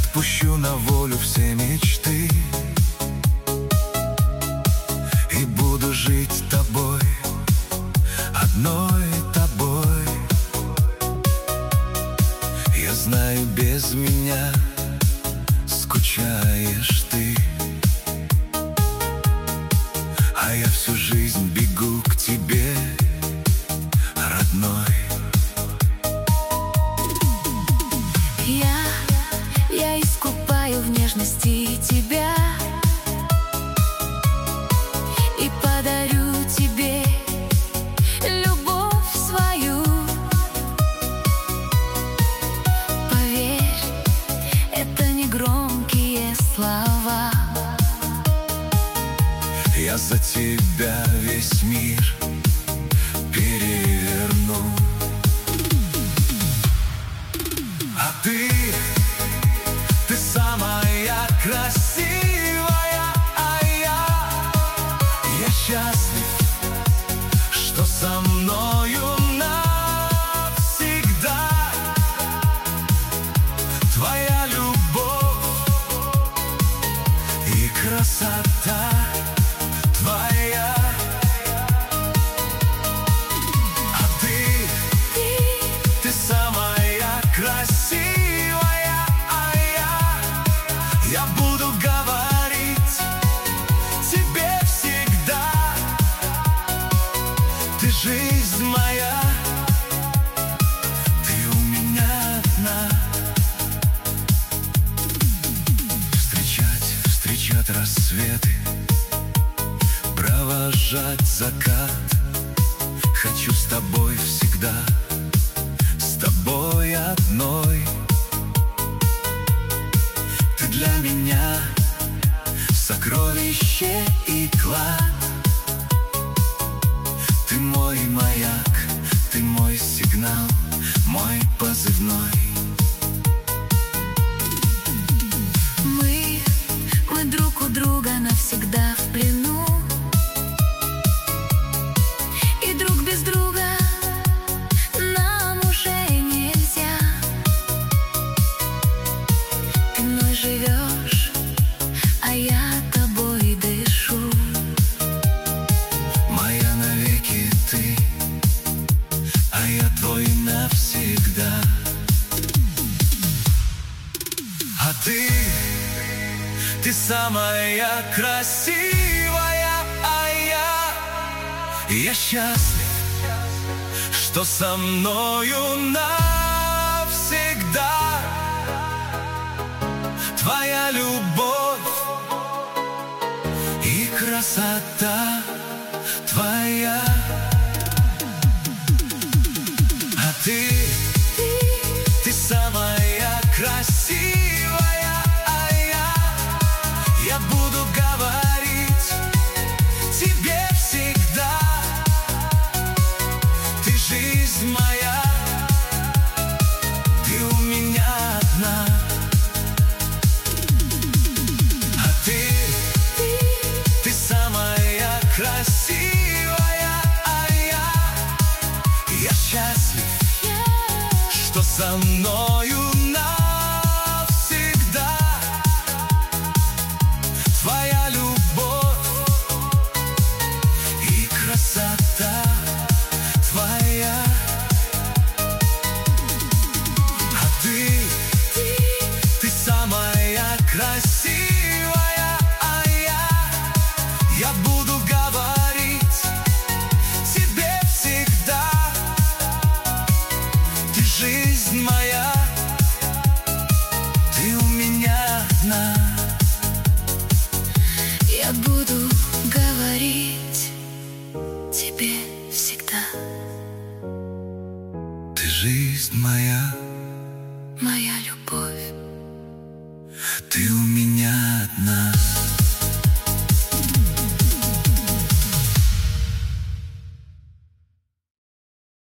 Отпущу на волю все мечты и буду жить тобой, одной тобой. Я знаю, без меня скучаешь ты, а я всю жизнь бегу к тебе, родной. Я искупаю в нежности тебя и подарю тебе любовь свою. Поверь, это не громкие слова. Я за тебя весь мир переверну. А ты самая красивая, а я счастлив, что со мною навсегда. Твоя любовь и красота твоя. А ты самая красивая, а я буду говорить тебе всегда. Ты жизнь моя, ты у меня одна. Встречать рассветы, провожать закат. Хочу с тобой всегда, с тобой одной. Ты для меня сокровище и клад. Ты мой маяк, ты мой сигнал, мой позывной. Мы друг у друга навсегда в плену, и друг без друга нам уже нельзя. Ты мной живешь, а я тобой дышу. Моя навеки ты, а я твой навсегда. А ты самая красивая, а я счастлив, что со мною навсегда. Твоя любовь и красота твоя. А ты самая красивая, а я буду говорить тебе всегда. Ты жизнь моя, ты у меня одна. А ты самая красивая, а я счастлив, что со мною навсегда. Твоя любовь и красота твоя. А ты самая красивая, а я буду говорить тебе всегда. Ты жизнь моя, ты у меня одна. Я буду говорить тебе всегда. Ты жизнь моя, Моя любовь. ты у меня одна.